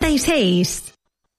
36.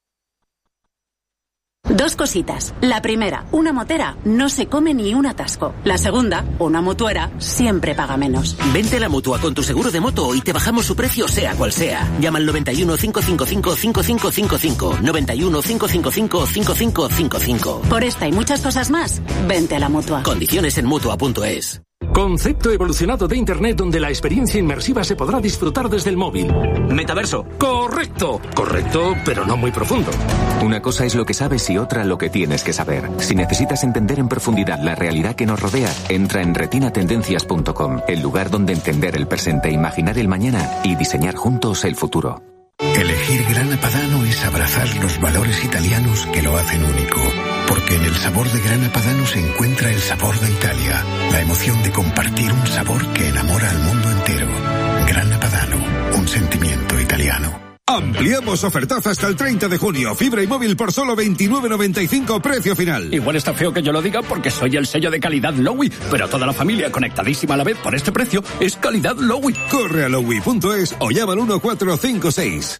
Dos cositas. La primera, una motera no se come ni un atasco. La segunda, una mutuera siempre paga menos. Vente a la Mutua con tu seguro de moto y te bajamos su precio sea cual sea. Llama al 91 555 5555. 91 555 5555. Por esta y muchas cosas más, vente a la Mutua. Condiciones en Mutua.es. Concepto evolucionado de Internet donde la experiencia inmersiva se podrá disfrutar desde el móvil. Metaverso. Correcto, pero no muy profundo. Una cosa es lo que sabes y otra lo que tienes que saber. Si necesitas entender en profundidad la realidad que nos rodea, entra en retinatendencias.com, el lugar donde entender el presente, imaginar el mañana y diseñar juntos el futuro. Elegir Grana Padano es abrazar los valores italianos que lo hacen único. Porque en el sabor de Grana Padano se encuentra el sabor de Italia, la emoción de compartir un sabor que enamora al mundo entero. Grana Padano, un sentimiento italiano. Ampliamos ofertazo hasta el 30 de junio. Fibra y móvil por solo 29,95 precio final. Igual está feo que yo lo diga porque soy el sello de calidad Lowy, pero toda la familia conectadísima a la vez por este precio es calidad Lowy. Corre a lowy.es o llama al 1456.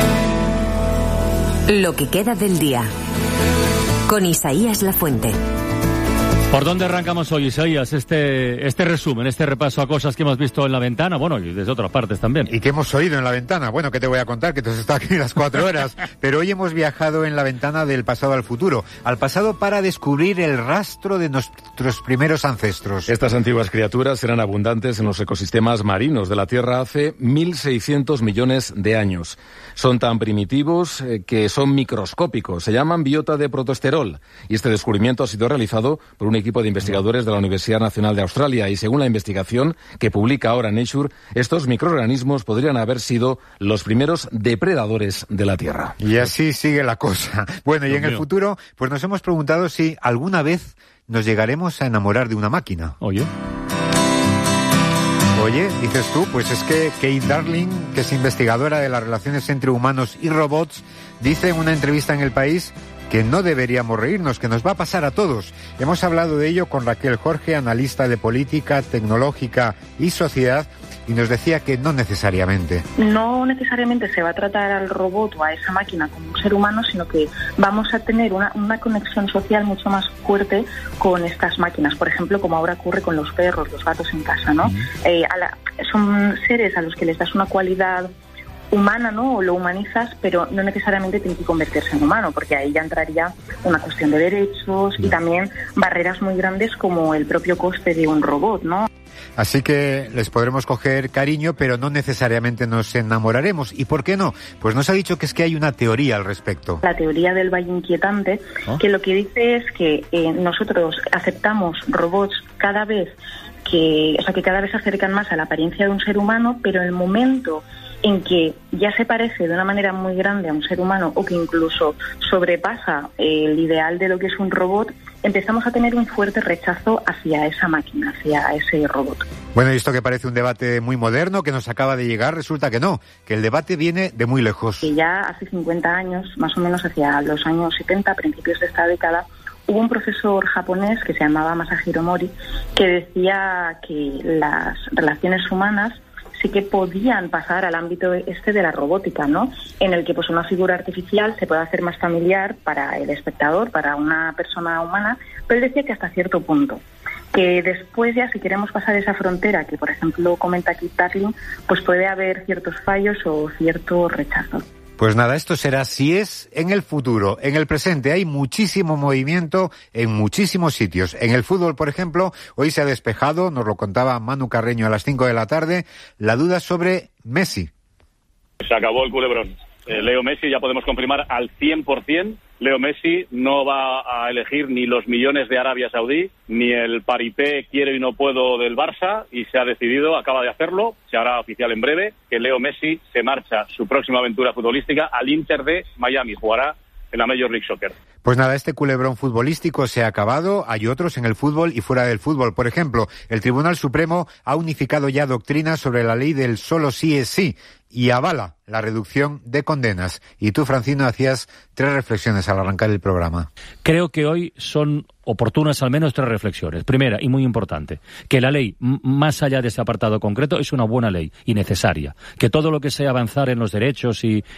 Lo que queda del día. Con Isaías Lafuente. ¿Por dónde arrancamos hoy, Isaías, este resumen, este repaso a cosas que hemos visto en la ventana? Bueno, y desde otras partes también. ¿Y qué hemos oído en la ventana? Bueno, ¿qué te voy a contar? Que tú has estado aquí las 4 horas. Pero hoy hemos viajado en la ventana del pasado al futuro. Al pasado para descubrir el rastro de nuestros primeros ancestros. Estas antiguas criaturas eran abundantes en los ecosistemas marinos de la Tierra hace 1.600 millones de años. Son tan primitivos que son microscópicos. Se llaman biota de protosterol. Y este descubrimiento ha sido realizado por un equipo de investigadores de la Universidad Nacional de Australia y según la investigación que publica ahora Nature, estos microorganismos podrían haber sido los primeros depredadores de la Tierra. Y así sigue la cosa. Bueno, y en el futuro, pues nos hemos preguntado si alguna vez nos llegaremos a enamorar de una máquina. Oye, dices tú, pues es que Kate Darling, que es investigadora de las relaciones entre humanos y robots, dice en una entrevista en El País que no deberíamos reírnos, que nos va a pasar a todos. Hemos hablado de ello con Raquel Jorge, analista de política, tecnológica y sociedad, y nos decía que no necesariamente. No necesariamente se va a tratar al robot o a esa máquina como un ser humano, sino que vamos a tener una conexión social mucho más fuerte con estas máquinas. Por ejemplo, como ahora ocurre con los perros, los gatos en casa, ¿no? Son seres a los que les das una cualidad humana, ¿no? O lo humanizas, pero no necesariamente tiene que convertirse en humano, porque ahí ya entraría una cuestión de derechos y también barreras muy grandes como el propio coste de un robot, ¿no? Así que les podremos coger cariño, pero no necesariamente nos enamoraremos. ¿Y por qué no? pues nos ha dicho que es que hay una teoría al respecto. La teoría del valle inquietante, que lo que dice es que nosotros aceptamos robots cada vez que cada vez se acercan más a la apariencia de un ser humano, pero el momento en que ya se parece de una manera muy grande a un ser humano o que incluso sobrepasa el ideal de lo que es un robot, empezamos a tener un fuerte rechazo hacia esa máquina, hacia ese robot. Bueno, y esto que parece un debate muy moderno que nos acaba de llegar, resulta que no, que el debate viene de muy lejos. Que ya hace 50 años, más o menos hacia los años 70, principios de esta década, hubo un profesor japonés que se llamaba Masahiro Mori que decía que las relaciones humanas sí que podían pasar al ámbito de la robótica, ¿no? En el que pues una figura artificial se puede hacer más familiar para el espectador, para una persona humana, pero él decía que hasta cierto punto. Que después ya si queremos pasar esa frontera, que por ejemplo comenta Kate Darling, pues puede haber ciertos fallos o cierto rechazo. Pues nada, esto será si es en el futuro. En el presente hay muchísimo movimiento en muchísimos sitios. En el fútbol, por ejemplo, hoy se ha despejado, nos lo contaba Manu Carreño a las 5 de la tarde, la duda sobre Messi. Se acabó el culebrón. Leo Messi ya podemos confirmar al 100%. Leo Messi no va a elegir ni los millones de Arabia Saudí, ni el paripé quiero y no puedo del Barça, y se ha decidido, acaba de hacerlo, se hará oficial en breve, que Leo Messi se marcha su próxima aventura futbolística al Inter de Miami, jugará en la Major League Soccer. Pues nada, este culebrón futbolístico se ha acabado. Hay otros en el fútbol y fuera del fútbol. Por ejemplo, el Tribunal Supremo ha unificado ya doctrina sobre la ley del solo sí es sí y avala la reducción de condenas. Y tú, Francino, hacías 3 reflexiones al arrancar el programa. Creo que hoy son oportunas al menos 3 reflexiones. Primera, y muy importante, que la ley, más allá de ese apartado concreto, es una buena ley y necesaria. Que todo lo que sea avanzar en los derechos y